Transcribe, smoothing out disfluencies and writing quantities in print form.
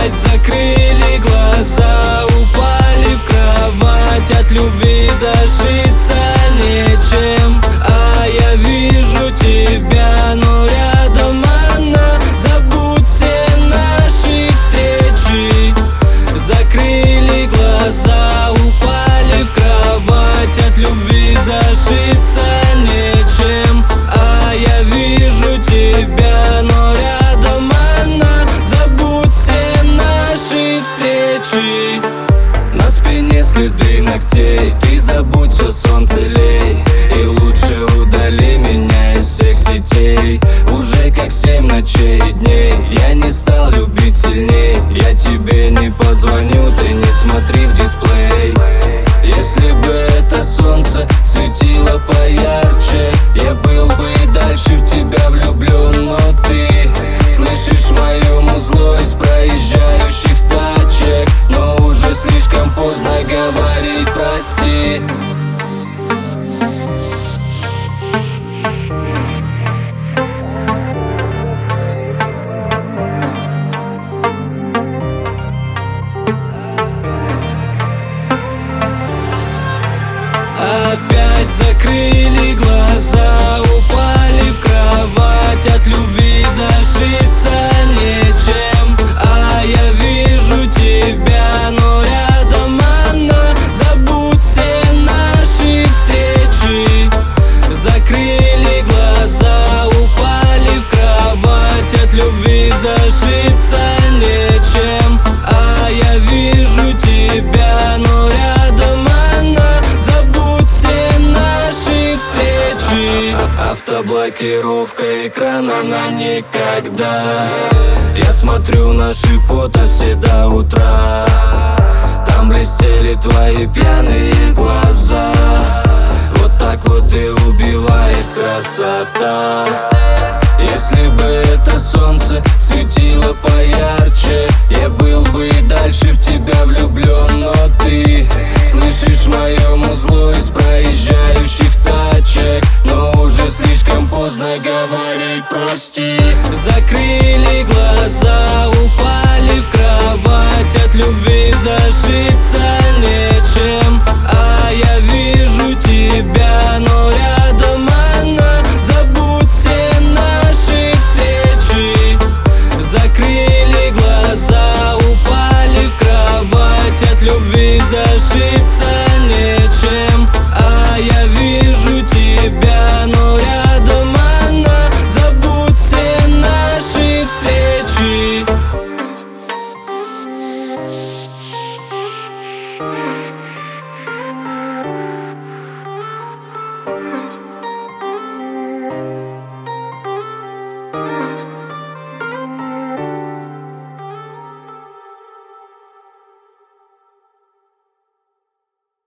Опять закрыли глаза, упали в кровать, от любви зашиться нечем. А я вижу тебя, но рядом она. Забудь все наши встречи. Закрыли глаза, упали в кровать, от любви зашиться нечем. А я вижу тебя, но рядом она. Забудь все наши встречи. На спине следы ногтей, ты забудь все, солнце лей. И лучше удали меня из всех сетей. Уже как 7 ночей и дней, я не стал любить сильней. Я тебе не позвоню, ты не смотри в дисплей. Если бы это солнце светило поярче, я был бы и дальше в тебя влюблен. Но ты слышишь мою музло из проезжающих тачек. Но уже слишком поздно говорить прости. Опять закрыли глаза, упали в кровать, от любви зашиться нечем. А я вижу тебя, но рядом она. Забудь все наши встречи. Закрыли глаза, упали в кровать, от любви зашиться нечем. А я вижу тебя, но рядом она. Забудь все наши встречи. Автоблокировка экрана на никогда. Я смотрю наши фото все до утра. Там блестели твои пьяные глаза. Вот так вот и убивает красота. Если бы это солнце светило поярче, я был бы и дальше в тебя влюблен. Но ты слышишь мое музло из проезжающих тачек. Но уже слишком поздно говорить прости. Закрыли глаза, упали в кровать, от любви зашиться нечем. А я вижу тебя, но рядом она. Забудь все наши встречи. Закрыли глаза, упали в кровать, от любви зашиться